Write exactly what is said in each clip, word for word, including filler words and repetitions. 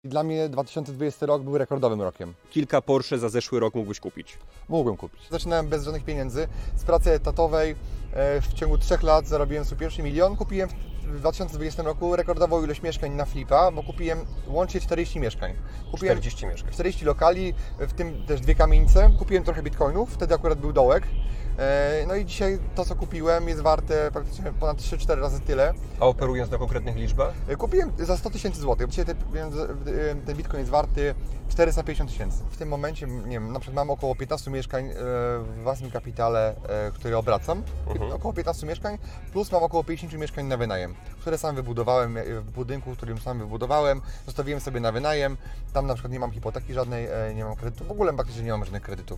Dla mnie dwa tysiące dwudziesty rok był rekordowym rokiem. Kilka Porsche za zeszły rok mógłbyś kupić. Mógłbym kupić. Zaczynałem bez żadnych pieniędzy. Z pracy etatowej w ciągu trzech lat zarobiłem swój pierwszy milion. Kupiłem w dwa tysiące dwudziestym roku rekordową ilość mieszkań na flipa, bo kupiłem łącznie czterdzieści mieszkań. Kupiłem czterdzieści mieszkań. czterdzieści lokali, w tym też dwie kamienice. Kupiłem trochę bitcoinów, wtedy akurat był dołek. No i dzisiaj to, co kupiłem, jest warte praktycznie ponad trzy cztery razy tyle. A operując na konkretnych liczbach? Kupiłem za sto tysięcy złotych. Dzisiaj ten, ten bitcoin jest warty czterysta pięćdziesiąt tysięcy. W tym momencie, nie wiem, na przykład mam około piętnaście mieszkań w własnym kapitale, które obracam. Mhm. Około piętnaście mieszkań, plus mam około pięćdziesiąt mieszkań na wynajem, które sam wybudowałem w budynku, w którym sam wybudowałem. Zostawiłem sobie na wynajem. Tam na przykład nie mam hipoteki żadnej, nie mam kredytu. W ogóle praktycznie nie mam żadnych kredytów.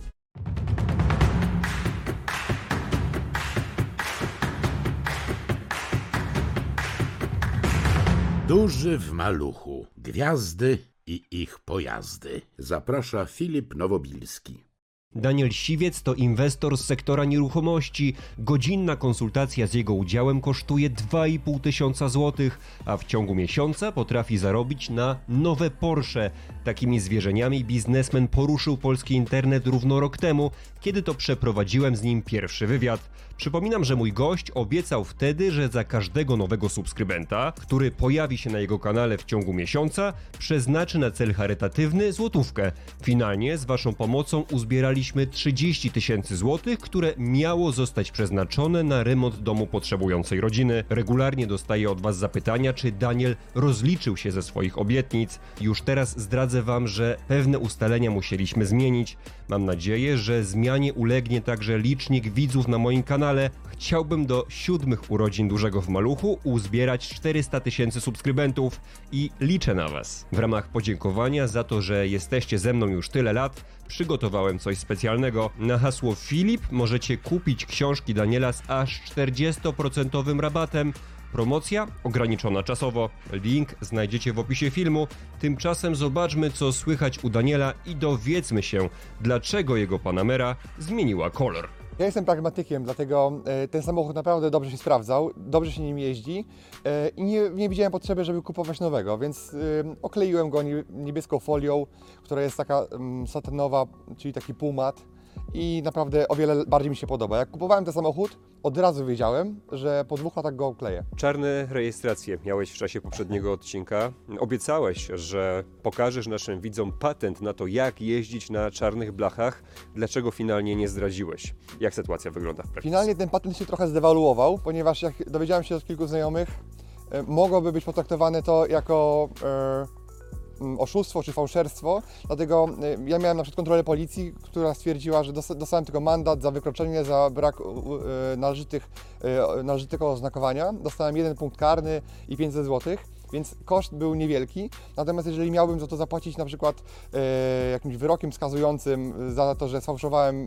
Duży w maluchu. Gwiazdy i ich pojazdy. Zaprasza Filip Nowobilski. Daniel Siwiec to inwestor z sektora nieruchomości. Godzinna konsultacja z jego udziałem kosztuje dwa i pół tysiąca złotych, a w ciągu miesiąca potrafi zarobić na nowe Porsche. Takimi zwierzeniami biznesmen poruszył polski internet równo rok temu, kiedy to przeprowadziłem z nim pierwszy wywiad. Przypominam, że mój gość obiecał wtedy, że za każdego nowego subskrybenta, który pojawi się na jego kanale w ciągu miesiąca, przeznaczy na cel charytatywny złotówkę. Finalnie z waszą pomocą uzbieraliśmy trzydzieści tysięcy złotych, które miało zostać przeznaczone na remont domu potrzebującej rodziny. Regularnie dostaję od was zapytania, czy Daniel rozliczył się ze swoich obietnic. Już teraz zdradzę wam, że pewne ustalenia musieliśmy zmienić. Mam nadzieję, że zmianie ulegnie także licznik widzów na moim kanale. Chciałbym do siódmych urodzin Dużego w Maluchu uzbierać czterysta tysięcy subskrybentów i liczę na was. W ramach podziękowania za to, że jesteście ze mną już tyle lat, przygotowałem coś specjalnego. Na hasło Filip możecie kupić książki Daniela z aż czterdziestoprocentowym rabatem. Promocja ograniczona czasowo. Link znajdziecie w opisie filmu. Tymczasem zobaczmy, co słychać u Daniela i dowiedzmy się, dlaczego jego Panamera zmieniła kolor. Ja jestem pragmatykiem, dlatego ten samochód naprawdę dobrze się sprawdzał, dobrze się nim jeździ i nie, nie widziałem potrzeby, żeby kupować nowego, więc okleiłem go niebieską folią, która jest taka satanowa, czyli taki półmat i naprawdę o wiele bardziej mi się podoba. Jak kupowałem ten samochód, od razu wiedziałem, że po dwóch latach go okleję. Czarne rejestracje miałeś w czasie poprzedniego odcinka. Obiecałeś, że pokażesz naszym widzom patent na to, jak jeździć na czarnych blachach. Dlaczego finalnie nie zdradziłeś? Jak sytuacja wygląda w praktyce? Finalnie ten patent się trochę zdewaluował, ponieważ jak dowiedziałem się od kilku znajomych, mogłoby być potraktowane to jako e, oszustwo czy fałszerstwo, dlatego ja miałem na przykład kontrolę policji, która stwierdziła, że dostałem tylko mandat za wykroczenie, za brak należytych, należytego oznakowania. Dostałem jeden punkt karny i pięćset złotych, więc koszt był niewielki. Natomiast jeżeli miałbym za to zapłacić na przykład e, jakimś wyrokiem skazującym za to, że sfałszowałem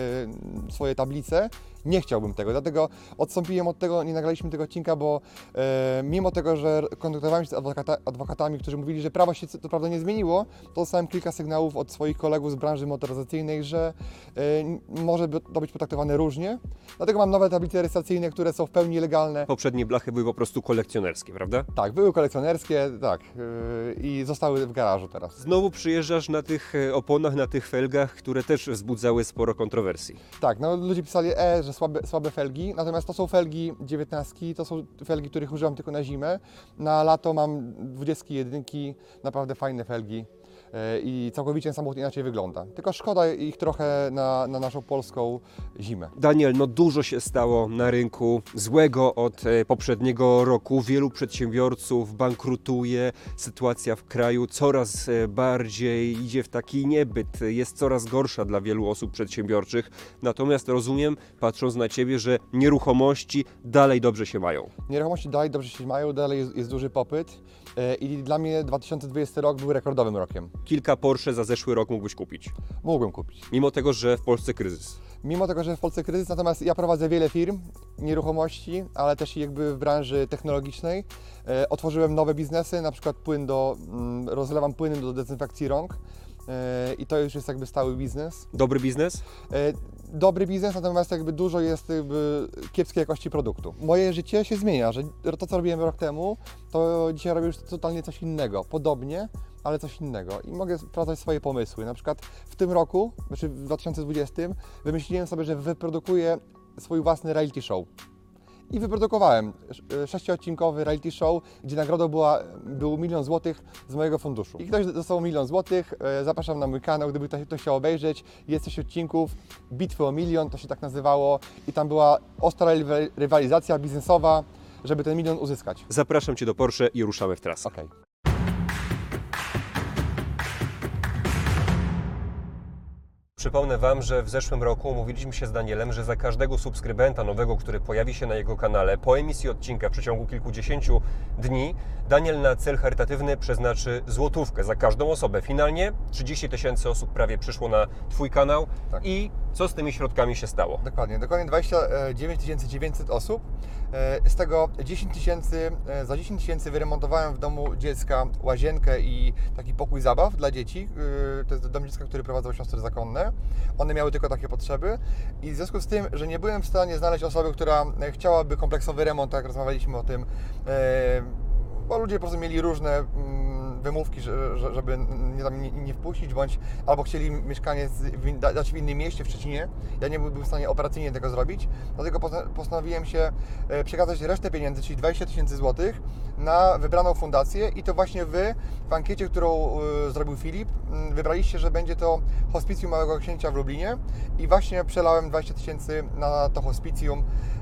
e, swoje tablice, nie chciałbym tego, dlatego odstąpiłem od tego, nie nagraliśmy tego odcinka, bo e, mimo tego, że kontaktowałem się z adwokata, adwokatami, którzy mówili, że prawo się to prawda nie zmieniło, to dostałem kilka sygnałów od swoich kolegów z branży motoryzacyjnej, że e, może to być potraktowane różnie. Dlatego mam nowe tablice rejestracyjne, które są w pełni legalne. Poprzednie blachy były po prostu kolekcjonerskie, prawda? Tak, były kolekcjonerskie, tak, yy, i zostały w garażu teraz. Znowu przyjeżdżasz na tych oponach, na tych felgach, które też wzbudzały sporo kontrowersji. Tak, no ludzie pisali, e, że słabe, słabe felgi, natomiast to są felgi dziewiętnastki, to są felgi, których używam tylko na zimę. Na lato mam dwudziestki jedynki, naprawdę fajne felgi. I całkowicie samochód inaczej wygląda. Tylko szkoda ich trochę na, na naszą polską zimę. Daniel, no dużo się stało na rynku złego od poprzedniego roku. Wielu przedsiębiorców bankrutuje. Sytuacja w kraju coraz bardziej idzie w taki niebyt. Jest coraz gorsza dla wielu osób przedsiębiorczych. Natomiast rozumiem, patrząc na Ciebie, że nieruchomości dalej dobrze się mają. Nieruchomości dalej dobrze się mają, dalej jest, jest duży popyt. I dla mnie dwa tysiące dwudziesty rok był rekordowym rokiem. Kilka Porsche za zeszły rok mógłbyś kupić. Mógłbym kupić. Mimo tego, że w Polsce kryzys. Mimo tego, że w Polsce kryzys, natomiast ja prowadzę wiele firm nieruchomości, ale też jakby w branży technologicznej. E, otworzyłem nowe biznesy, na przykład płyn do, mm, rozlewam płyny do dezynfekcji rąk. I to już jest jakby stały biznes. Dobry biznes? Dobry biznes, natomiast jakby dużo jest jakby kiepskiej jakości produktu. Moje życie się zmienia, że to co robiłem rok temu, to dzisiaj robię już totalnie coś innego. Podobnie, ale coś innego i mogę sprawdzać swoje pomysły. Na przykład w tym roku, znaczy w dwa tysiące dwudziestym, wymyśliłem sobie, że wyprodukuję swój własny reality show. I wyprodukowałem sześciodcinkowy reality show, gdzie nagrodą była, był milion złotych z mojego funduszu. I ktoś dostał milion złotych, zapraszam na mój kanał, gdyby ktoś, ktoś chciał obejrzeć. Jest sześć odcinków, Bitwy o milion, to się tak nazywało. I tam była ostra rywalizacja biznesowa, żeby ten milion uzyskać. Zapraszam Cię do Porsche i ruszamy w trasę. Okej. Przypomnę Wam, że w zeszłym roku umówiliśmy się z Danielem, że za każdego subskrybenta nowego, który pojawi się na jego kanale po emisji odcinka w przeciągu kilkudziesięciu dni, Daniel na cel charytatywny przeznaczy złotówkę za każdą osobę. Finalnie trzydzieści tysięcy osób prawie przyszło na Twój kanał. Tak. I co z tymi środkami się stało? Dokładnie, dokładnie dwadzieścia dziewięć tysięcy dziewięćset osób. Z tego dziesięć tysięcy, za dziesięć tysięcy wyremontowałem w domu dziecka łazienkę i taki pokój zabaw dla dzieci. To jest dom dziecka, który prowadzą siostry zakonne. One miały tylko takie potrzeby i w związku z tym, że nie byłem w stanie znaleźć osoby, która chciałaby kompleksowy remont, tak jak rozmawialiśmy o tym, bo ludzie po prostu mieli różne wymówki, żeby mnie tam nie, nie wpuścić, bądź albo chcieli mieszkanie z, dać w innym mieście, w Szczecinie. Ja nie byłbym w stanie operacyjnie tego zrobić, dlatego postanowiłem się przekazać resztę pieniędzy, czyli dwadzieścia tysięcy złotych, na wybraną fundację i to właśnie Wy w ankiecie, którą zrobił Filip, wybraliście, że będzie to Hospicjum Małego Księcia w Lublinie i właśnie przelałem dwadzieścia tysięcy na to hospicjum.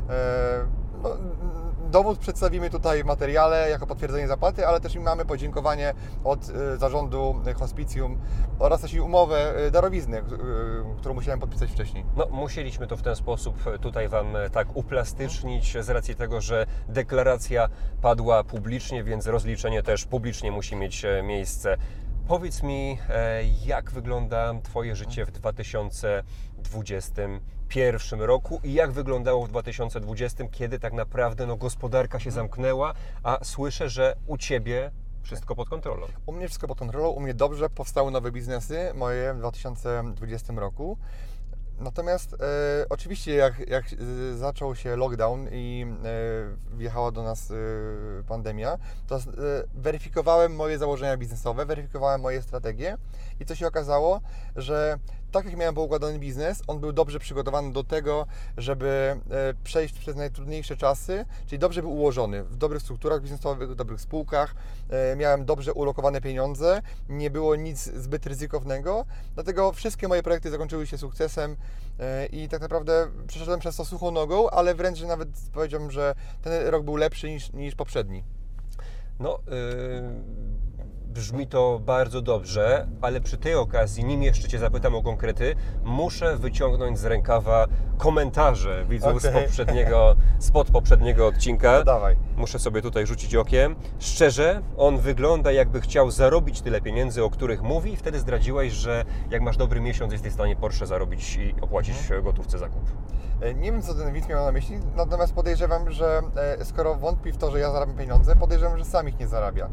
No, dowód przedstawimy tutaj w materiale jako potwierdzenie zapłaty, ale też mamy podziękowanie od zarządu hospicjum oraz też i umowę darowizny, którą musiałem podpisać wcześniej. No, musieliśmy to w ten sposób tutaj Wam tak uplastycznić z racji tego, że deklaracja padła publicznie, więc rozliczenie też publicznie musi mieć miejsce. Powiedz mi, jak wygląda Twoje życie w dwa tysiące dwudziestym pierwszym roku i jak wyglądało w dwa tysiące dwudziestym, kiedy tak naprawdę no, gospodarka się zamknęła, a słyszę, że u Ciebie wszystko pod kontrolą. U mnie wszystko pod kontrolą, u mnie dobrze, powstały nowe biznesy moje w dwa tysiące dwudziestym roku. Natomiast e, oczywiście jak, jak zaczął się lockdown i e, wjechała do nas e, pandemia, to e, weryfikowałem moje założenia biznesowe, weryfikowałem moje strategie i co się okazało, że tak jak miałem poukładany biznes, on był dobrze przygotowany do tego, żeby e, przejść przez najtrudniejsze czasy, czyli dobrze był ułożony w dobrych strukturach biznesowych, w dobrych spółkach, e, miałem dobrze ulokowane pieniądze, nie było nic zbyt ryzykownego, dlatego wszystkie moje projekty zakończyły się sukcesem e, i tak naprawdę przeszedłem przez to suchą nogą, ale wręcz nawet powiedziałbym, że ten rok był lepszy niż, niż poprzedni. No, yy... brzmi to bardzo dobrze, ale przy tej okazji, nim jeszcze Cię zapytam o konkrety, muszę wyciągnąć z rękawa komentarze widzów Okay. z poprzedniego, spod poprzedniego odcinka. No dawaj. Muszę sobie tutaj rzucić okiem. Szczerze, on wygląda jakby chciał zarobić tyle pieniędzy, o których mówi i wtedy zdradziłeś, że jak masz dobry miesiąc, jesteś w stanie Porsche zarobić i opłacić hmm. gotówce zakup. Nie wiem, co ten widz miał na myśli, natomiast podejrzewam, że skoro wątpi w to, że ja zarabiam pieniądze, podejrzewam, że sam ich nie zarabia.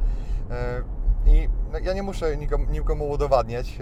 I ja nie muszę nikomu, nikomu udowadniać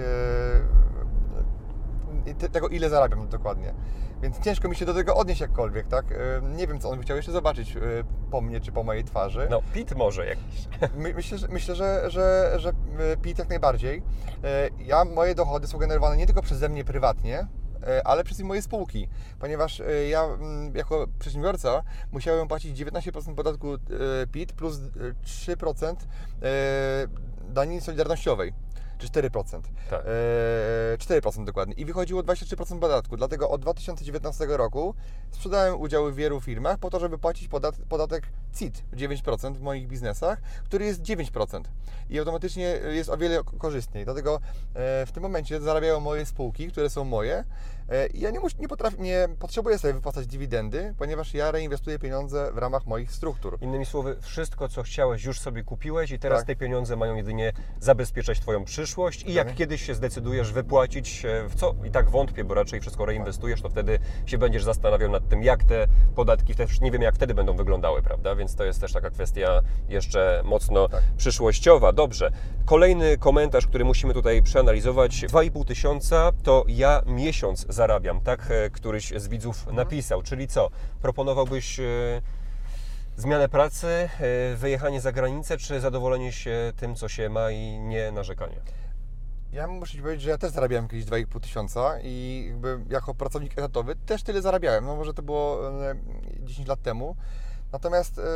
yy, tego, ile zarabiam dokładnie. Więc ciężko mi się do tego odnieść jakkolwiek, tak? Yy, nie wiem, co on by chciał jeszcze zobaczyć yy, po mnie czy po mojej twarzy. No, Pit może jakiś. My, myślę, że, myślę że, że, że Pit jak najbardziej. Yy, ja, moje dochody są generowane nie tylko przeze mnie prywatnie, ale przez moje spółki, ponieważ ja jako przedsiębiorca musiałem płacić dziewiętnaście procent podatku Pit plus trzy procent daniny solidarnościowej, czy cztery procent. Tak. cztery procent dokładnie. I wychodziło dwadzieścia trzy procent podatku. Dlatego od dwa tysiące dziewiętnastego roku sprzedałem udziały w wielu firmach po to, żeby płacić podat podatek C I T dziewięć procent w moich biznesach, który jest dziewięć procent. I automatycznie jest o wiele korzystniej. Dlatego w tym momencie zarabiają moje spółki, które są moje. I ja nie, mus, nie, potrafię, nie potrzebuję sobie wypłacać dywidendy, ponieważ ja reinwestuję pieniądze w ramach moich struktur. Innymi słowy, wszystko, co chciałeś, już sobie kupiłeś i teraz tak. te pieniądze mają jedynie zabezpieczać Twoją przyszłość i jak tak. kiedyś się zdecydujesz wypłacić, w co i tak wątpię, bo raczej wszystko reinwestujesz, to wtedy się będziesz zastanawiał nad tym, jak te podatki, też nie wiem, jak wtedy będą wyglądały, prawda? Więc to jest też taka kwestia jeszcze mocno tak. przyszłościowa. Dobrze. Kolejny komentarz, który musimy tutaj przeanalizować. dwa i pół tysiąca to ja miesiąc zarabiam, tak? Któryś z widzów napisał. Czyli co? Proponowałbyś Zmianę pracy, y, wyjechanie za granicę, czy zadowolenie się tym, co się ma i nie narzekanie? Ja muszę Ci powiedzieć, że ja też zarabiałem kiedyś dwa i pół tysiąca i jakby jako pracownik etatowy też tyle zarabiałem, no może to było e, dziesięć lat temu. Natomiast e,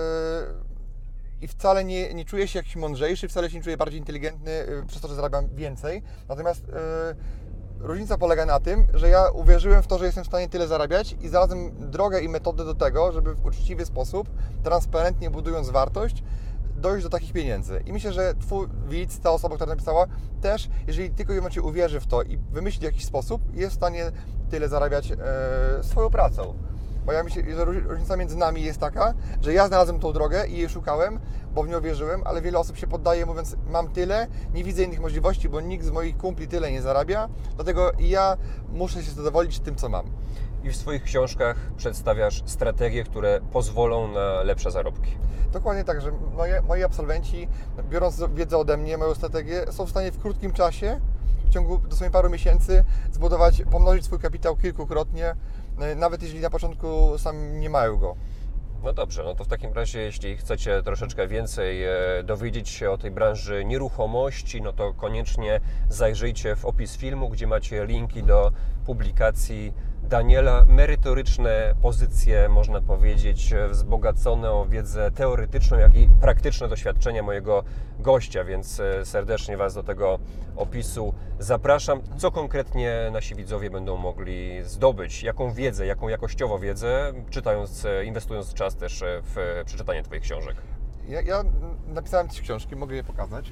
i wcale nie, nie czuję się jakiś mądrzejszy, wcale się nie czuję bardziej inteligentny e, przez to, że zarabiam więcej. Natomiast e, różnica polega na tym, że ja uwierzyłem w to, że jestem w stanie tyle zarabiać i znalazłem drogę i metodę do tego, żeby w uczciwy sposób, transparentnie budując wartość, dojść do takich pieniędzy. I myślę, że Twój widz, ta osoba, która napisała, też, jeżeli tylko i wyłącznie uwierzy w to i wymyśli jakiś sposób, jest w stanie tyle zarabiać e, swoją pracą. Bo ja myślę, że różnica między nami jest taka, że ja znalazłem tą drogę i jej szukałem, bo w nią wierzyłem, ale wiele osób się poddaje, mówiąc, mam tyle, nie widzę innych możliwości, bo nikt z moich kumpli tyle nie zarabia, dlatego ja muszę się zadowolić tym, co mam. I w swoich książkach przedstawiasz strategie, które pozwolą na lepsze zarobki. Dokładnie tak, że moje, moi absolwenci, biorąc wiedzę ode mnie, moją strategię, są w stanie w krótkim czasie, w ciągu dosłownie paru miesięcy, zbudować, pomnożyć swój kapitał kilkukrotnie, nawet jeżeli na początku sami nie mają go. No dobrze, no to w takim razie, jeśli chcecie troszeczkę więcej e, dowiedzieć się o tej branży nieruchomości, no to koniecznie zajrzyjcie w opis filmu, gdzie macie linki do publikacji Daniela. Merytoryczne pozycje, można powiedzieć, wzbogacone o wiedzę teoretyczną, jak i praktyczne doświadczenia mojego gościa, więc serdecznie Was do tego opisu zapraszam. Co konkretnie nasi widzowie będą mogli zdobyć? Jaką wiedzę, jaką jakościowo wiedzę, czytając, inwestując czas też w przeczytanie Twoich książek? Ja, ja napisałem trzy książki, mogę je pokazać.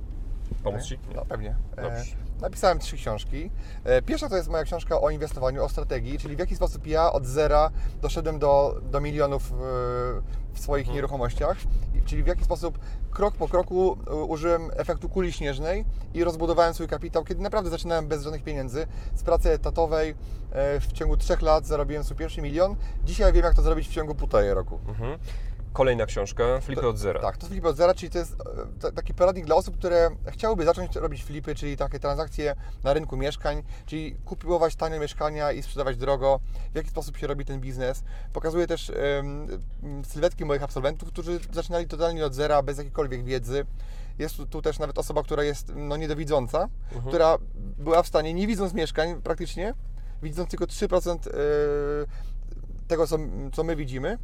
Pomóc Ci? No pewnie. Dobrze. E, napisałem trzy książki. E, pierwsza to jest moja książka o inwestowaniu, o strategii, czyli w jaki sposób ja od zera doszedłem do, do milionów w, w swoich hmm. nieruchomościach, czyli w jaki sposób krok po kroku użyłem efektu kuli śnieżnej i rozbudowałem swój kapitał, kiedy naprawdę zaczynałem bez żadnych pieniędzy. Z pracy etatowej e, w ciągu trzech lat zarobiłem swój pierwszy milion. Dzisiaj wiem, jak to zrobić w ciągu półtorej roku. Mhm. Kolejna książka, Flipy to, od zera. Tak, to Flipy od zera, czyli to jest t- taki poradnik dla osób, które chciałyby zacząć robić flipy, czyli takie transakcje na rynku mieszkań, czyli kupować tanie mieszkania i sprzedawać drogo, w jaki sposób się robi ten biznes. Pokazuję też um, sylwetki moich absolwentów, którzy zaczynali totalnie od zera, bez jakiejkolwiek wiedzy. Jest tu, tu też nawet osoba, która jest no, niedowidząca, mhm. która była w stanie, nie widząc mieszkań praktycznie, widząc tylko trzy procent yy, tego, co, co my widzimy,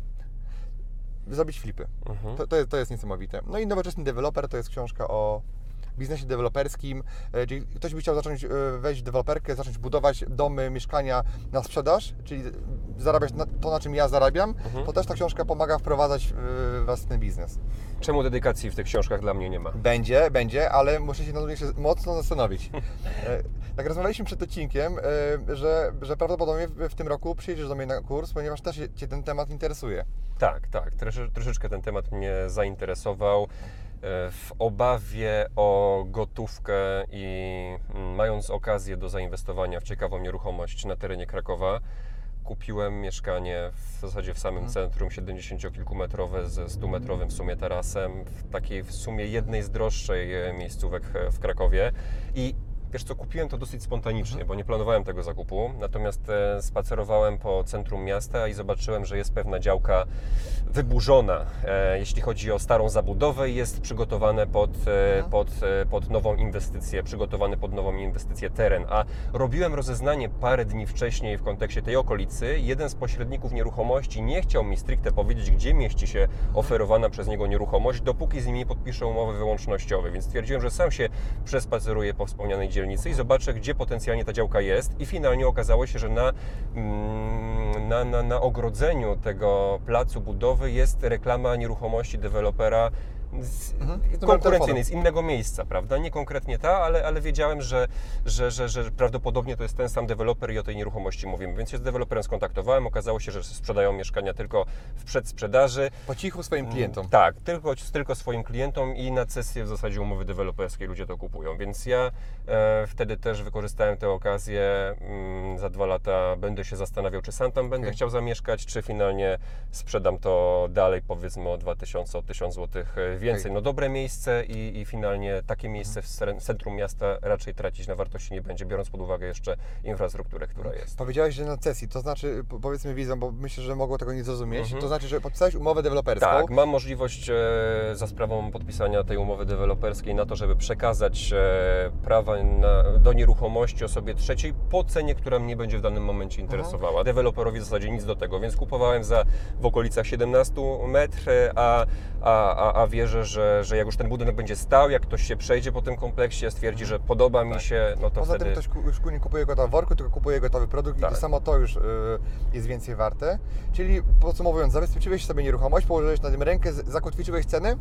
zrobić flipy. Mhm. To, to, jest, to jest niesamowite. No i Nowoczesny deweloper to jest książka o biznesie deweloperskim, czyli ktoś by chciał zacząć wejść w deweloperkę, zacząć budować domy, mieszkania na sprzedaż, czyli zarabiać na to, na czym ja zarabiam, mhm. to też ta książka pomaga wprowadzać Was w ten biznes. Czemu dedykacji w tych książkach dla mnie nie ma? Będzie, będzie, ale muszę się nad tym jeszcze mocno zastanowić. Tak rozmawialiśmy przed odcinkiem, że, że prawdopodobnie w tym roku przyjedziesz do mnie na kurs, ponieważ też Cię ten temat interesuje. Tak, tak. Trosze, troszeczkę ten temat mnie zainteresował. W obawie o gotówkę i mając okazję do zainwestowania w ciekawą nieruchomość na terenie Krakowa, kupiłem mieszkanie w zasadzie w samym hmm. centrum, siedemdziesięciokilkumetrowe ze stumetrowym w sumie tarasem, w takiej w sumie jednej z droższej miejscówek w Krakowie. I wiesz co, kupiłem to dosyć spontanicznie, mhm. bo nie planowałem tego zakupu, natomiast e, spacerowałem po centrum miasta i zobaczyłem, że jest pewna działka wyburzona, e, jeśli chodzi o starą zabudowę i jest przygotowane pod, e, mhm. pod, e, pod nową inwestycję, przygotowany pod nową inwestycję teren, a robiłem rozeznanie parę dni wcześniej w kontekście tej okolicy. Jeden z pośredników nieruchomości nie chciał mi stricte powiedzieć, gdzie mieści się oferowana przez niego nieruchomość, dopóki z nim nie podpiszę umowy wyłącznościowej, więc stwierdziłem, że sam się przespaceruję po wspomnianej dzielnicy i zobaczę, gdzie potencjalnie ta działka jest i finalnie okazało się, że na, na, na, na ogrodzeniu tego placu budowy jest reklama nieruchomości dewelopera z, mhm. konkurencyjnej, z innego miejsca, prawda? Nie konkretnie ta, ale, ale wiedziałem, że, że, że, że prawdopodobnie to jest ten sam deweloper i o tej nieruchomości mówimy. Więc się z deweloperem skontaktowałem, okazało się, że sprzedają mieszkania tylko w przedsprzedaży. Po cichu swoim klientom. Tak, tylko, tylko swoim klientom i na cesję w zasadzie umowy deweloperskiej ludzie to kupują. Więc ja e, wtedy też wykorzystałem tę okazję. Mm, za dwa lata będę się zastanawiał, czy sam tam będę okay. chciał zamieszkać, czy finalnie sprzedam to dalej, powiedzmy o dwa tysiące, o tysiąc złotych więcej. No dobre miejsce i, i finalnie takie miejsce w ser- centrum miasta raczej tracić na wartości nie będzie, biorąc pod uwagę jeszcze infrastrukturę, która jest. Powiedziałeś, że na cesji, to znaczy, po- powiedzmy widzom, bo myślę, że mogło tego nie zrozumieć, Mhm. to znaczy, że podpisałeś umowę deweloperską. Tak, mam możliwość e, za sprawą podpisania tej umowy deweloperskiej na to, żeby przekazać e, prawa na, do nieruchomości osobie trzeciej po cenie, która mnie będzie w danym momencie interesowała. Deweloperowi w zasadzie nic do tego, więc kupowałem za w okolicach siedemnaście metrów, a, a, a, a wierzę, że, że jak już ten budynek będzie stał, jak ktoś się przejdzie po tym kompleksie, stwierdzi, że podoba mi Tak. się, no to Poza wtedy... tym ktoś ku- już nie kupuje go w worku, tylko kupuje gotowy produkt Tak. i samo to już y, jest więcej warte. Czyli podsumowując, zabezpieczyłeś sobie nieruchomość, położyłeś na tym rękę, z- zakotwiczyłeś ceny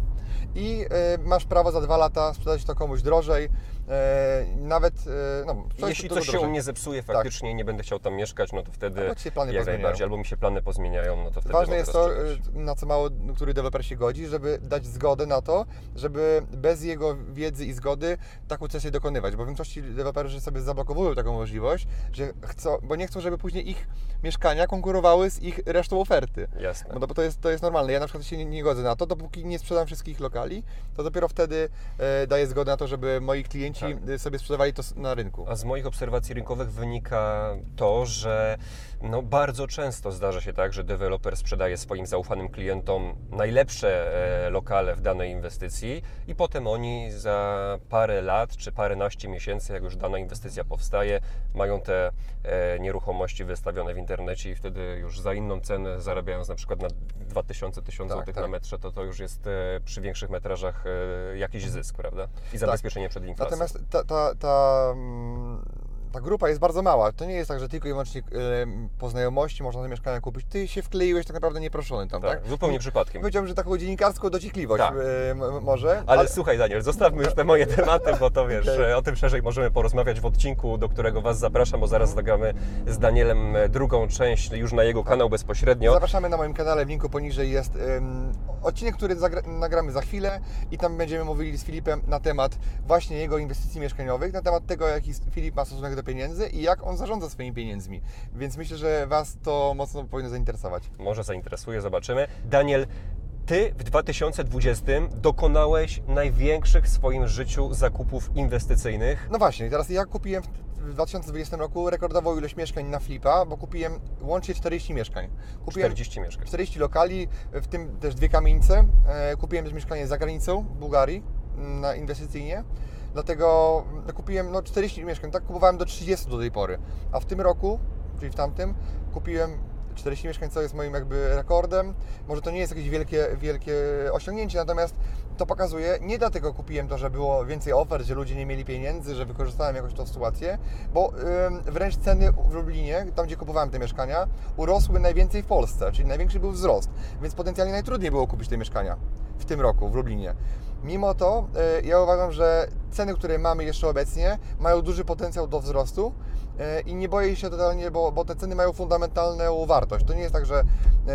i y, masz prawo za dwa lata sprzedać to komuś drożej, y, nawet y, no, sprzedać Jeśli to coś się drożej. u mnie zepsuje faktycznie i nie będę chciał tam mieszkać, no to wtedy Albo ci się plany jak pozmieniają. najbardziej, albo mi się plany pozmieniają, no to wtedy Ważne mogę jest to, rozstrzygać. y, na co mało który deweloper się godzi, żeby dać zgodę na to, żeby bez jego wiedzy i zgody taką cesję dokonywać, bo w większości deweloperzy sobie zablokowują taką możliwość, że chcą, bo nie chcą, żeby później ich mieszkania konkurowały z ich resztą oferty. Jasne. No to, to, jest, to jest normalne. Ja na przykład się nie, nie godzę na to, dopóki nie sprzedam wszystkich lokali, to dopiero wtedy e, daję zgodę na to, żeby moi klienci Tak. e, sobie sprzedawali to s- na rynku. A z moich obserwacji rynkowych wynika to, że no bardzo często zdarza się tak, że deweloper sprzedaje swoim zaufanym klientom najlepsze e, lokale w danej inwestycji i potem oni za parę lat czy paręnaście miesięcy, jak już dana inwestycja powstaje, mają te e, nieruchomości wystawione w internecie i wtedy już za inną cenę zarabiając na przykład na dwa tysiące, tysiąc Tak, złotych tak. na metrze, to to już jest e, przy większych metrażach e, jakiś zysk, prawda? I zabezpieczenie przed inflacją. Natomiast ta, ta, ta, mm, ta grupa jest bardzo mała. To nie jest tak, że tylko i wyłącznie e, po znajomości można te mieszkania kupić. Ty się wkleiłeś tak naprawdę nieproszony tam, tak? Tak, zupełnie przypadkiem. Powiedziałbym, że taką dziennikarską dociekliwość Tak. e, m- może. Ale słuchaj Daniel, zostawmy już te moje tematy, bo to wiesz, Okej. o tym szerzej możemy porozmawiać w odcinku, do którego Was zapraszam, bo zaraz nagramy z Danielem drugą część już na jego kanał bezpośrednio. Zapraszamy na moim kanale, w linku poniżej jest ym, odcinek, który zagra- nagramy za chwilę i tam będziemy mówili z Filipem na temat właśnie jego inwestycji mieszkaniowych, na temat tego, jaki Filip ma stosunek do pieniędzy i jak on zarządza swoimi pieniędzmi. Więc myślę, że Was to mocno powinno zainteresować. Może zainteresuje, zobaczymy. Daniel, Ty w dwa tysiące dwudziestym dokonałeś największych w swoim życiu zakupów inwestycyjnych. No właśnie, teraz ja kupiłem w w dwa tysiące dwudziestym roku rekordową ilość mieszkań na Flipa, bo kupiłem łącznie czterdzieści mieszkań. Kupiłem czterdzieści mieszkań. czterdzieści lokali, w tym też dwie kamienice. E, Kupiłem też mieszkanie za granicą, w Bułgarii, na inwestycyjnie. Dlatego no, kupiłem no, czterdzieści mieszkań, tak kupowałem do trzydziestu do tej pory. A w tym roku, czyli w tamtym, kupiłem czterdzieści mieszkań, co jest moim jakby rekordem. Może to nie jest jakieś wielkie, wielkie osiągnięcie, natomiast to pokazuje, nie dlatego kupiłem to, że było więcej ofert, że ludzie nie mieli pieniędzy, że wykorzystałem jakoś tą sytuację, bo ym, wręcz ceny w Lublinie, tam gdzie kupowałem te mieszkania, urosły najwięcej w Polsce, czyli największy był wzrost, więc potencjalnie najtrudniej było kupić te mieszkania w tym roku w Lublinie. Mimo to y, ja uważam, że ceny, które mamy jeszcze obecnie, mają duży potencjał do wzrostu y, i nie boję się totalnie, bo, bo te ceny mają fundamentalną wartość. To nie jest tak, że,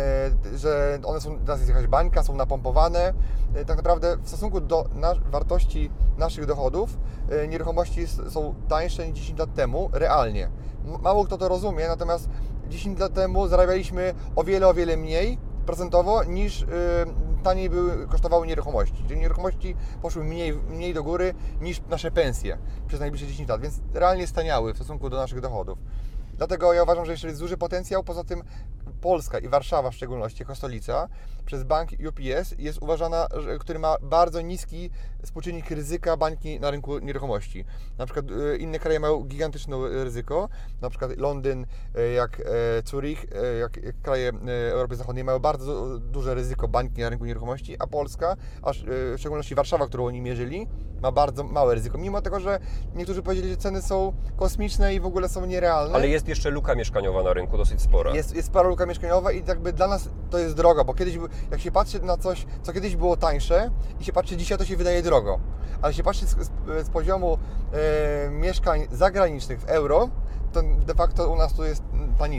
y, że one są, teraz jest jakaś bańka, są napompowane. Y, tak naprawdę w stosunku do nas, wartości naszych dochodów y, nieruchomości s- są tańsze niż dziesięć lat temu, realnie. M- Mało kto to rozumie, natomiast dziesięć lat temu zarabialiśmy o wiele, o wiele mniej procentowo niż y, taniej były, kosztowały nieruchomości. Czyli nieruchomości poszły mniej, mniej do góry niż nasze pensje przez najbliższe dziesięć lat, więc realnie staniały w stosunku do naszych dochodów. Dlatego ja uważam, że jeszcze jest duży potencjał. Poza tym Polska i Warszawa w szczególności jako stolica przez bank U P S jest uważana, że, który ma bardzo niski współczynnik ryzyka bańki na rynku nieruchomości. Na przykład y, inne kraje mają gigantyczne ryzyko, na przykład Londyn, y, jak y, Zurich, y, jak, jak kraje y, Europy Zachodniej mają bardzo duże ryzyko bańki na rynku nieruchomości, a Polska, a y, w szczególności Warszawa, którą oni mierzyli, ma bardzo małe ryzyko, mimo tego, że niektórzy powiedzieli, że ceny są kosmiczne i w ogóle są nierealne. Ale jest jeszcze luka mieszkaniowa na rynku, dosyć spora. Jest, jest spora luka mieszkaniowa i jakby dla nas to jest drogo, bo kiedyś, by- jak się patrzy na coś, co kiedyś było tańsze i się patrzy dzisiaj, to się wydaje drogo. Ale się patrzy z, z, z poziomu e, mieszkań zagranicznych w euro, to de facto u nas tu jest tanizna.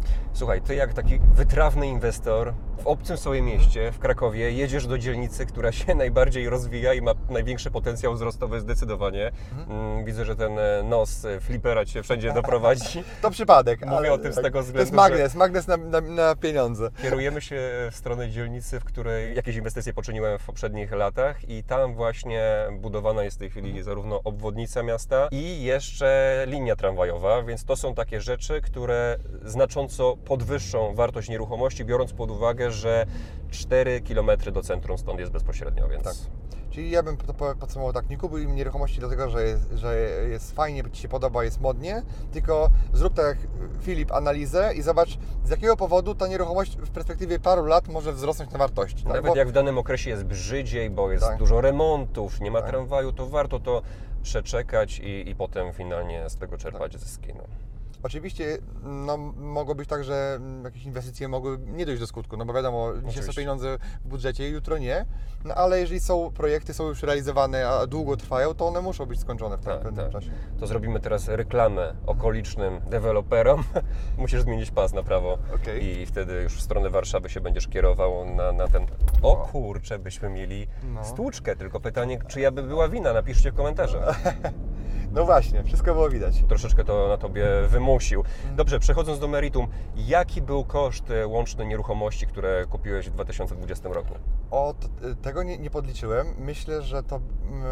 Słuchaj, ty jak taki wytrawny inwestor w obcym sobie mieście, w Krakowie, jedziesz do dzielnicy, która się najbardziej rozwija i ma największy potencjał wzrostowy zdecydowanie. Mhm. Widzę, że ten nos flipera cię wszędzie doprowadzi. To przypadek. Mówię ale o tym z tego względu, to jest magnes, magnes na, na, na pieniądze. Kierujemy się w stronę dzielnicy, w której jakieś inwestycje poczyniłem w poprzednich latach i tam właśnie budowana jest w tej chwili zarówno obwodnica miasta i jeszcze linia tramwajowa, więc to są takie rzeczy, które znacząco podwyższą wartość nieruchomości, biorąc pod uwagę, że cztery kilometry do centrum stąd jest bezpośrednio, więc... Tak. Czyli ja bym to podsumował tak, nie kupuj nieruchomości dlatego, że jest, że jest fajnie, Ci się podoba, jest modnie, tylko zrób tak jak Filip analizę i zobacz, z jakiego powodu ta nieruchomość w perspektywie paru lat może wzrosnąć na wartości. Tak? Nawet Bo... jak w danym okresie jest brzydziej, bo jest tak. dużo remontów, nie ma tak. tramwaju, to warto to przeczekać i, i potem finalnie z tego czerpać tak. zyski. No. Oczywiście no, mogło być tak, że jakieś inwestycje mogły nie dojść do skutku, no bo wiadomo, dzisiaj są pieniądze w budżecie, jutro nie, no ale jeżeli są projekty, są już realizowane, a długo trwają, to one muszą być skończone w tak, pewnym tak. czasie. To zrobimy teraz reklamę okolicznym deweloperom. Musisz zmienić pas na prawo okay. i wtedy już w stronę Warszawy się będziesz kierował na, na ten... O kurczę, byśmy mieli no. stłuczkę, tylko pytanie, czyja by była wina, napiszcie w komentarzach. No właśnie, wszystko było widać. Troszeczkę to na Tobie wymusił. Dobrze, przechodząc do meritum, jaki był koszt łączny nieruchomości, które kupiłeś w dwa tysiące dwudziestym roku? O, to, tego nie, nie podliczyłem. Myślę, że to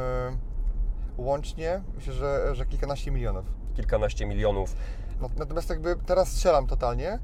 yy, łącznie, myślę, że, że kilkanaście milionów. Kilkanaście milionów. No, natomiast jakby teraz strzelam totalnie,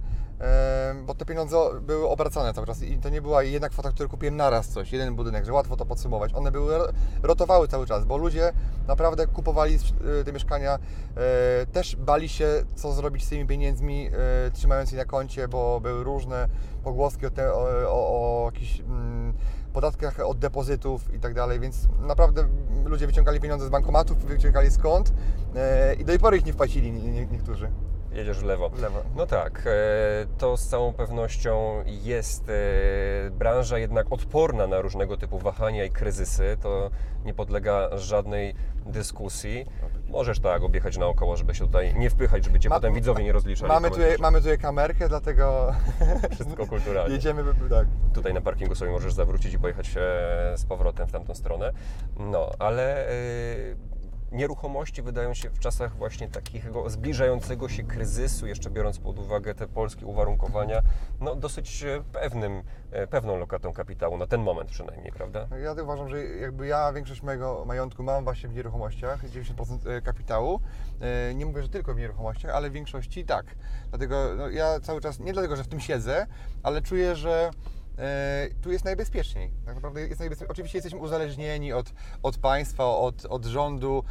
bo te pieniądze były obracane cały czas i to nie była jedna kwota, którą kupiłem naraz coś, jeden budynek, że łatwo to podsumować. One były, rotowały cały czas, bo ludzie naprawdę kupowali te mieszkania, też bali się, co zrobić z tymi pieniędzmi, trzymając je na koncie, bo były różne pogłoski o, te, o, o, o jakichś mm, podatkach od depozytów i tak dalej, więc naprawdę ludzie wyciągali pieniądze z bankomatów, wyciągali z kont i do tej pory ich nie wpłacili nie, niektórzy. Jedziesz w lewo. w lewo. No tak, to z całą pewnością jest branża jednak odporna na różnego typu wahania i kryzysy. To nie podlega żadnej dyskusji. Możesz tak objechać naokoło, żeby się tutaj nie wpychać, żeby Cię Ma, potem widzowie nie rozliczali. Mamy tutaj, mamy tutaj kamerkę, dlatego wszystko kulturalnie. Jedziemy, tak. Tutaj na parkingu sobie możesz zawrócić i pojechać z powrotem w tamtą stronę. No, ale... Yy... Nieruchomości wydają się w czasach właśnie takiego zbliżającego się kryzysu, jeszcze biorąc pod uwagę te polskie uwarunkowania, no dosyć pewnym, pewną lokatą kapitału, na ten moment przynajmniej, prawda? Ja uważam, że jakby ja większość mojego majątku mam właśnie w nieruchomościach, dziewięćdziesiąt procent kapitału. Nie mówię, że tylko w nieruchomościach, ale w większości tak. Dlatego no, ja cały czas, nie dlatego, że w tym siedzę, ale czuję, że tu jest najbezpieczniej. Tak naprawdę jest najbezpieczniej. Oczywiście jesteśmy uzależnieni od, od państwa, od, od rządu,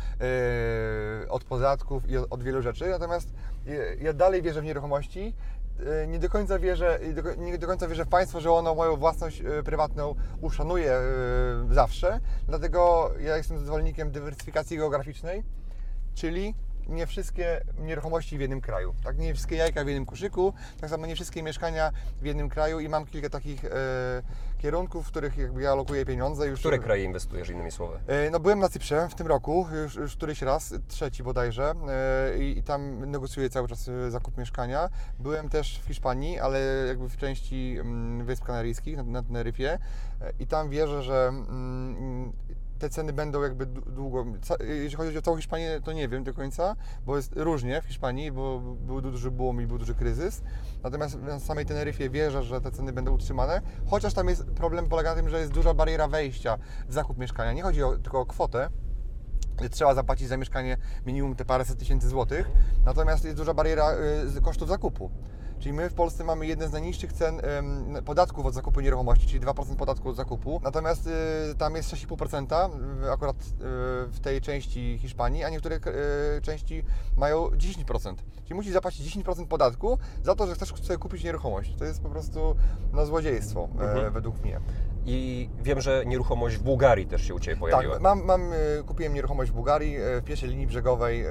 yy, od podatków i od, od wielu rzeczy, natomiast ja dalej wierzę w nieruchomości. Nie do końca wierzę, nie do końca wierzę w państwo, że ono moją własność prywatną uszanuje zawsze. Dlatego ja jestem zwolennikiem dywersyfikacji geograficznej, czyli nie wszystkie nieruchomości w jednym kraju, tak? Nie wszystkie jajka w jednym koszyku, tak samo nie wszystkie mieszkania w jednym kraju i mam kilka takich e, kierunków, w których jakby ja alokuję pieniądze. Już, w które kraje inwestujesz, innymi słowy? E, no byłem na Cyprze w tym roku, już, już któryś raz, trzeci bodajże e, i, i tam negocjuję cały czas zakup mieszkania. Byłem też w Hiszpanii, ale jakby w części m, Wysp Kanaryjskich, na, na Teneryfie e, i tam wierzę, że m, te ceny będą jakby długo, jeśli chodzi o całą Hiszpanię, to nie wiem do końca, bo jest różnie w Hiszpanii, bo był duży boom i był duży kryzys. Natomiast na samej Teneryfie wierzę, że te ceny będą utrzymane, chociaż tam jest problem polega na tym, że jest duża bariera wejścia w zakup mieszkania. Nie chodzi o, tylko o kwotę, trzeba zapłacić za mieszkanie minimum te paręset tysięcy złotych, natomiast jest duża bariera y, kosztów zakupu. Czyli my w Polsce mamy jeden z najniższych cen y, podatków od zakupu nieruchomości, czyli dwa procent podatku od zakupu. Natomiast y, tam jest sześć i pół procent y, akurat y, w tej części Hiszpanii, a niektóre y, części mają dziesięć procent. Czyli musisz zapłacić dziesięć procent podatku za to, że chcesz sobie kupić nieruchomość. To jest po prostu no, złodziejstwo mhm. y, według mnie. I wiem, że nieruchomość w Bułgarii też się u Ciebie pojawiła. Tak, mam, mam, kupiłem nieruchomość w Bułgarii, w pierwszej linii brzegowej.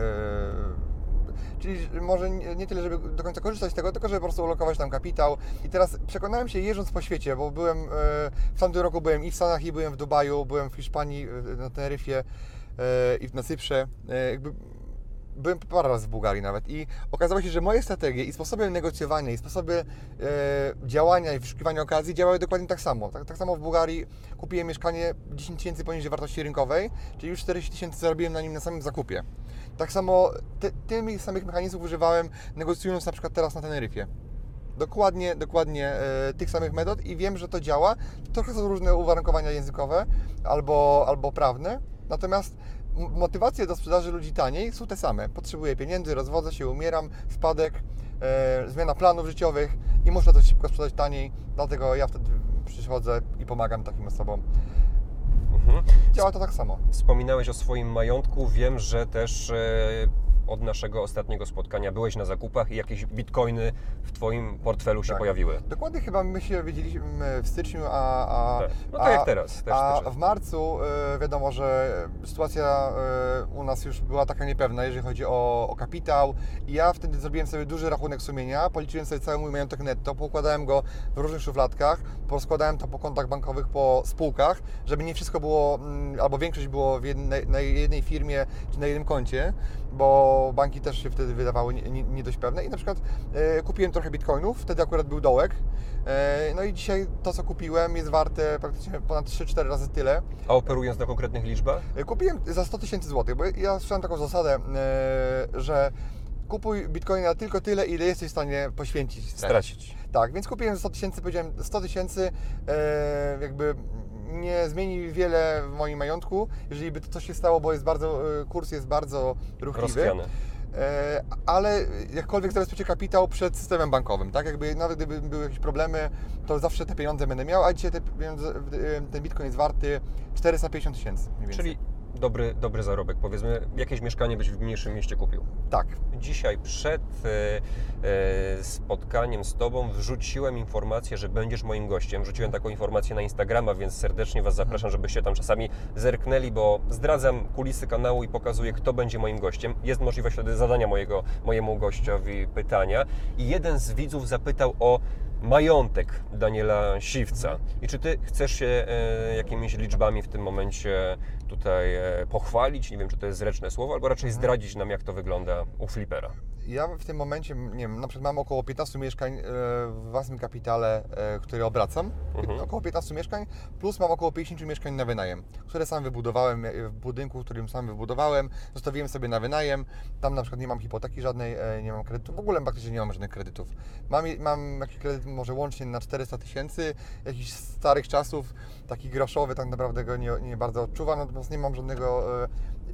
Czyli może nie tyle, żeby do końca korzystać z tego, tylko żeby po prostu ulokować tam kapitał. I teraz przekonałem się jeżdżąc po świecie, bo byłem, w tamtym roku byłem i w Stanach, i byłem w Dubaju, byłem w Hiszpanii, na Teneryfie i na Cyprze. Jakby byłem parę razy w Bułgarii nawet i okazało się, że moje strategie i sposoby negocjowania i sposoby e, działania i wyszukiwania okazji działały dokładnie tak samo. Tak, tak samo w Bułgarii kupiłem mieszkanie dziesięć tysięcy poniżej wartości rynkowej, czyli już czterdzieści tysięcy zarobiłem na nim na samym zakupie. Tak samo ty, tych samych mechanizmów używałem, negocjując na przykład teraz na Teneryfie. Dokładnie, dokładnie e, tych samych metod i wiem, że to działa. Trochę są różne uwarunkowania językowe albo, albo prawne, natomiast motywacje do sprzedaży ludzi taniej są te same. Potrzebuję pieniędzy, rozwodzę się, umieram, spadek, e, zmiana planów życiowych i muszę to szybko sprzedać taniej, dlatego ja wtedy przychodzę i pomagam takim osobom. Mhm. Działa to tak samo. Wspominałeś o swoim majątku, wiem, że też e, od naszego ostatniego spotkania byłeś na zakupach i jakieś bitcoiny w Twoim portfelu się Tak. pojawiły. Dokładnie chyba my się wiedzieliśmy w styczniu, a, a, Tak. No tak a, jak teraz. Też, a też. w marcu y, wiadomo, że sytuacja y, u nas już była taka niepewna, jeżeli chodzi o, o kapitał i ja wtedy zrobiłem sobie duży rachunek sumienia, policzyłem sobie cały mój majątek netto, poukładałem go w różnych szufladkach, porozkładałem to po kontach bankowych, po spółkach, żeby nie wszystko było, mm, albo większość było w jednej, na jednej firmie czy na jednym koncie, bo banki też się wtedy wydawały nie, nie, nie dość pewne i na przykład e, kupiłem trochę bitcoinów, wtedy akurat był dołek, e, no i dzisiaj to, co kupiłem, jest warte praktycznie ponad trzy cztery razy tyle. A operując na konkretnych liczbach? E, kupiłem za sto tysięcy złotych, bo ja słyszałem taką zasadę, e, że kupuj bitcoina tylko tyle, ile jesteś w stanie poświęcić. Stracić. Tak, więc kupiłem za sto tysięcy, powiedziałem sto tysięcy, e, jakby nie zmieni wiele w moim majątku, jeżeli by to coś się stało, bo jest bardzo, kurs jest bardzo ruchliwy. Rozchwiany. E, ale jakkolwiek zabezpieczę kapitał przed systemem bankowym, tak? Jakby nawet gdyby były jakieś problemy, to zawsze te pieniądze będę miał, a dzisiaj te pieniądze, ten bitcoin jest warty czterysta pięćdziesiąt tysięcy mniej więcej. Czyli dobry, dobry zarobek, powiedzmy. Jakieś mieszkanie byś w mniejszym mieście kupił? Tak. Dzisiaj przed e, e, spotkaniem z Tobą wrzuciłem informację, że będziesz moim gościem. Wrzuciłem taką informację na Instagrama, więc serdecznie Was zapraszam, żebyście tam czasami zerknęli, bo zdradzam kulisy kanału i pokazuję, kto będzie moim gościem. Jest możliwość wtedy zadania mojego, mojemu gościowi pytania. I jeden z widzów zapytał o majątek Daniela Siwca. I czy Ty chcesz się e, jakimiś liczbami w tym momencie tutaj e, pochwalić? Nie wiem, czy to jest zręczne słowo, albo raczej zdradzić nam, jak to wygląda u flipera. Ja w tym momencie, nie wiem, na przykład mam około piętnaście mieszkań e, w własnym kapitale, e, które obracam, Mhm. około piętnaście mieszkań, plus mam około pięćdziesiąt mieszkań na wynajem, które sam wybudowałem e, w budynku, w którym sam wybudowałem, zostawiłem sobie na wynajem, tam na przykład nie mam hipoteki żadnej, e, nie mam kredytu, w ogóle praktycznie nie mam żadnych kredytów. Mam, mam jakiś kredyt może łącznie na czterysta tysięcy, jakichś starych czasów, taki groszowy, tak naprawdę go nie, nie bardzo odczuwam, natomiast nie mam żadnego, e,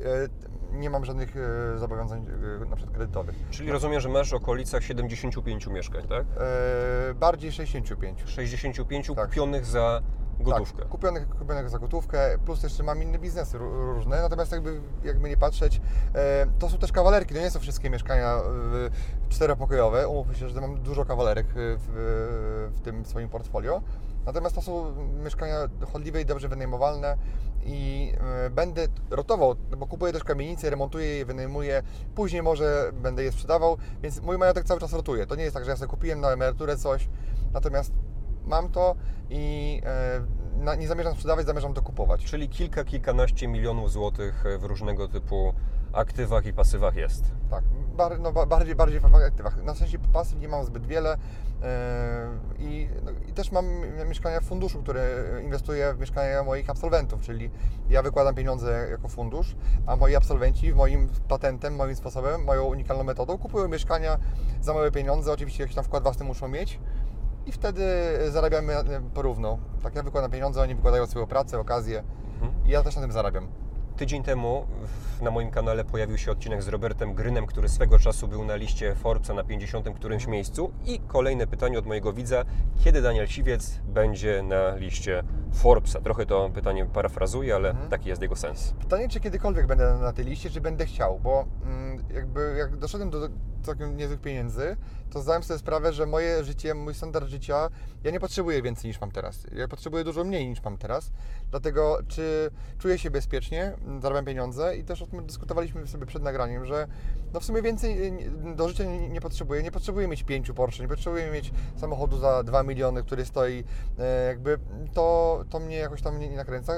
e, nie mam żadnych e, zobowiązań e, na przykład kredytowych. Czyli rozumiem, że masz w okolicach siedemdziesięciu pięciu mieszkań, tak? E, bardziej sześćdziesięciu pięciu. sześćdziesięciu pięciu Tak. kupionych za gotówkę. Tak, kupionych, kupionych za gotówkę, plus jeszcze mam inne biznesy ró- różne, natomiast jakby, jakby nie patrzeć, e, to są też kawalerki, to nie są wszystkie mieszkania e, czteropokojowe, umówmy się, że mam dużo kawalerek w, w tym swoim portfolio, natomiast to są mieszkania chodliwe i dobrze wynajmowalne i e, będę rotował, bo kupuję też kamienice, remontuję je, wynajmuję, później może będę je sprzedawał, więc mój majątek cały czas rotuje. To nie jest tak, że ja sobie kupiłem na emeryturę coś, natomiast mam to i e, na, nie zamierzam sprzedawać, zamierzam to kupować. Czyli kilka, kilkanaście milionów złotych w różnego typu aktywach i pasywach jest. Tak, bar, no, ba- bardziej, bardziej w aktywach. Na szczęście pasyw nie mam zbyt wiele e, i, no, i też mam mieszkania w funduszu, które inwestuje w mieszkania moich absolwentów, czyli ja wykładam pieniądze jako fundusz, a moi absolwenci moim patentem, moim sposobem, moją unikalną metodą kupują mieszkania za małe pieniądze, oczywiście jakiś tam wkład własny muszą mieć. I wtedy zarabiamy porówno. Tak, ja wykładam pieniądze, oni wykładają swoją pracę, okazję i ja też na tym zarabiam. Tydzień temu w- na moim kanale pojawił się odcinek z Robertem Grynem, który swego czasu był na liście Forbesa na pięćdziesiątym którymś miejscu. I kolejne pytanie od mojego widza, kiedy Daniel Siwiec będzie na liście Forbesa? Trochę to pytanie parafrazuję, ale Mhm. taki jest jego sens. Pytanie, czy kiedykolwiek będę na tej liście, czy będę chciał, bo mm, jakby jak doszedłem do całkiem niezłych pieniędzy, to zdałem sobie sprawę, że moje życie, mój standard życia, ja nie potrzebuję więcej niż mam teraz. Ja potrzebuję dużo mniej niż mam teraz. Dlatego, czy czuję się bezpiecznie, zarabiam pieniądze i też o tym dyskutowaliśmy sobie przed nagraniem, że no w sumie więcej nie- do życia nie, nie potrzebuję. Nie potrzebuję mieć pięciu Porsche, nie potrzebuję mieć samochodu za dwa miliony, który stoi, e, jakby to, to mnie jakoś tam nie, nie nakręca.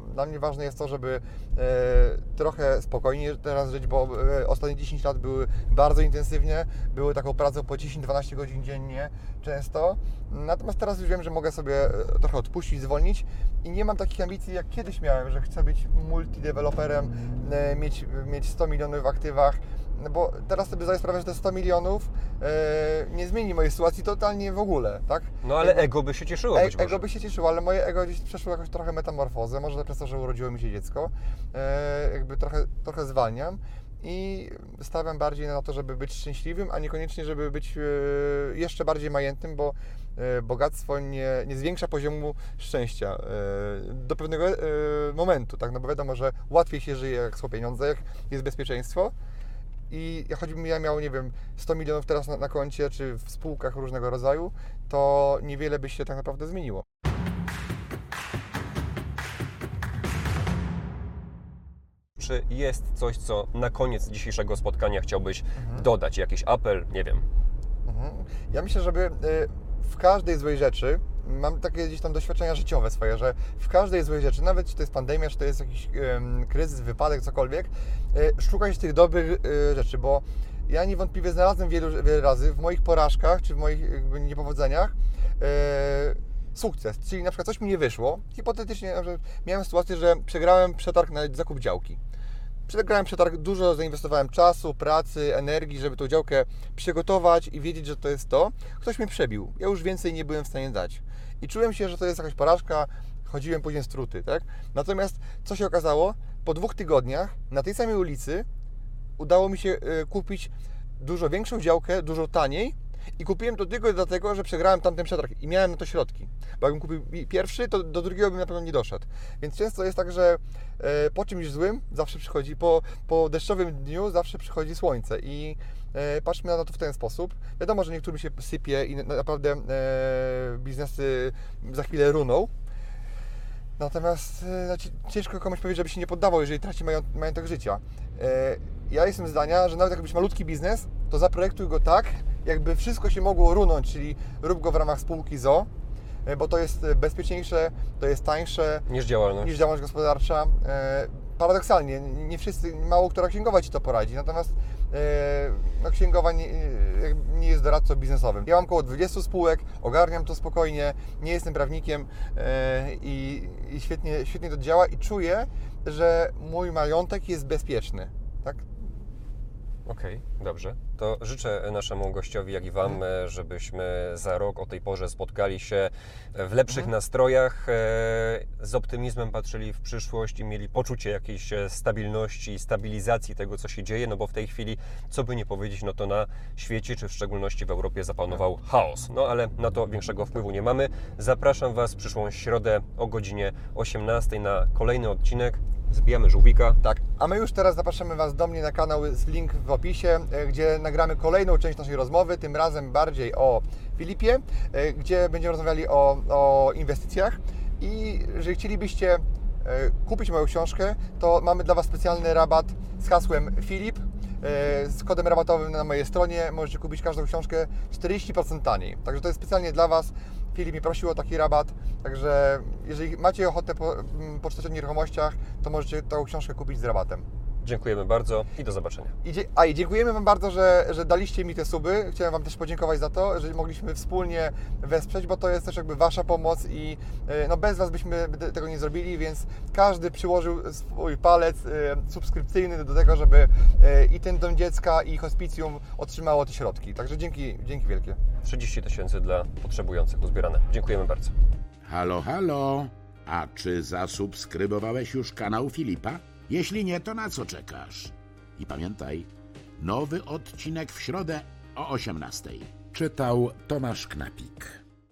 dla mnie ważne jest to, żeby e, trochę spokojniej teraz żyć, bo e, ostatnie dziesięć lat były bardzo intensywnie, były taką pracą po dziesięć dwanaście godzin dziennie często. Natomiast teraz już wiem, że mogę sobie trochę odpuścić, zwolnić i nie mam takich ambicji jak kiedyś miałem, że chcę być multideweloperem, e, mieć, mieć sto milionów w aktywach. No bo teraz sobie zdaję sprawę, że te sto milionów e, nie zmieni mojej sytuacji totalnie w ogóle, tak? No ale Jakby, ego by się cieszyło e, być może. Ego by się cieszyło, ale moje ego gdzieś przeszło jakąś trochę metamorfozę, może przez to, że urodziło mi się dziecko, e, jakby trochę, trochę zwalniam i stawiam bardziej na to, żeby być szczęśliwym, a niekoniecznie, żeby być e, jeszcze bardziej majętnym, bo e, bogactwo nie, nie zwiększa poziomu szczęścia e, do pewnego e, momentu, tak? No bo wiadomo, że łatwiej się żyje, jak są pieniądze, jak jest bezpieczeństwo. I choćbym ja miał, nie wiem, sto milionów teraz na, na koncie, czy w spółkach różnego rodzaju, to niewiele by się tak naprawdę zmieniło. Czy jest coś, co na koniec dzisiejszego spotkania chciałbyś Mhm. dodać? Jakiś apel? Nie wiem. Mhm. Ja myślę, żeby y, w każdej złej rzeczy, mam takie gdzieś tam doświadczenia życiowe swoje, że w każdej złej rzeczy, nawet czy to jest pandemia, czy to jest jakiś ym, kryzys, wypadek, cokolwiek, y, szukać tych dobrych y, rzeczy, bo ja niewątpliwie znalazłem wielu, wiele razy w moich porażkach, czy w moich jakby niepowodzeniach y, sukces, czyli na przykład coś mi nie wyszło, hipotetycznie że miałem sytuację, że przegrałem przetarg na zakup działki. Przegrałem przetarg, dużo zainwestowałem czasu, pracy, energii, żeby tą działkę przygotować i wiedzieć, że to jest to. Ktoś mnie przebił. Ja już więcej nie byłem w stanie dać. I czułem się, że to jest jakaś porażka, chodziłem później z truty, tak? Natomiast co się okazało? Po dwóch tygodniach na tej samej ulicy udało mi się y, kupić dużo większą działkę, dużo taniej i kupiłem to tylko dlatego, że przegrałem tamten przetarg i miałem na to środki. Bo jakbym kupił pierwszy, to do drugiego bym na pewno nie doszedł. Więc często jest tak, że e, po czymś złym zawsze przychodzi, po, po deszczowym dniu zawsze przychodzi słońce i e, patrzmy na to w ten sposób. Wiadomo, że niektórym się sypie i naprawdę e, biznesy za chwilę runą. Natomiast e, ciężko komuś powiedzieć, żeby się nie poddawał, jeżeli traci majątek życia. E, ja jestem zdania, że nawet jak byś malutki biznes, to zaprojektuj go tak, jakby wszystko się mogło runąć, czyli rób go w ramach spółki z o o, bo to jest bezpieczniejsze, to jest tańsze Niż działalność. niż działalność gospodarcza. E, paradoksalnie, nie wszyscy, mało która księgowa Ci to poradzi, natomiast e, no, księgowa nie, nie jest doradcą biznesowym. Ja mam około dwudziestu spółek, ogarniam to spokojnie, nie jestem prawnikiem e, i, i świetnie, świetnie to działa i czuję, że mój majątek jest bezpieczny. Tak? Okej, dobrze. To życzę naszemu gościowi, jak i Wam, Mhm. żebyśmy za rok o tej porze spotkali się w lepszych Mhm. nastrojach, e, z optymizmem patrzyli w przyszłość i mieli poczucie jakiejś stabilności i stabilizacji tego, co się dzieje, no bo w tej chwili, co by nie powiedzieć, no to na świecie, czy w szczególności w Europie zapanował chaos. No ale na to większego wpływu nie mamy. Zapraszam Was w przyszłą środę o godzinie osiemnastej na kolejny odcinek. Zbijamy żółwika. Tak, a my już teraz zapraszamy Was do mnie na kanał, z link w opisie, e, gdzie nagramy kolejną część naszej rozmowy, tym razem bardziej o Filipie, e, gdzie będziemy rozmawiali o, o inwestycjach i jeżeli chcielibyście e, kupić moją książkę, to mamy dla Was specjalny rabat z hasłem Filip. E, z kodem rabatowym na mojej stronie możecie kupić każdą książkę czterdzieści procent taniej. Także to jest specjalnie dla Was. Filip mi prosił o taki rabat, także jeżeli macie ochotę po, poczytać o nieruchomościach, to możecie tą książkę kupić z rabatem. Dziękujemy bardzo i do zobaczenia. I, dzie- a i dziękujemy Wam bardzo, że, że daliście mi te suby. Chciałem Wam też podziękować za to, że mogliśmy wspólnie wesprzeć, bo to jest też jakby Wasza pomoc i e, no bez Was byśmy tego nie zrobili, więc każdy przyłożył swój palec e, subskrypcyjny do tego, żeby e, i ten dom dziecka, i hospicjum otrzymało te środki. Także dzięki, dzięki wielkie. trzydzieści tysięcy dla potrzebujących uzbierane. Dziękujemy bardzo. Halo, halo. A czy zasubskrybowałeś już kanał Filipa? Jeśli nie, to na co czekasz? I pamiętaj, nowy odcinek w środę o osiemnastej. Czytał Tomasz Knapik.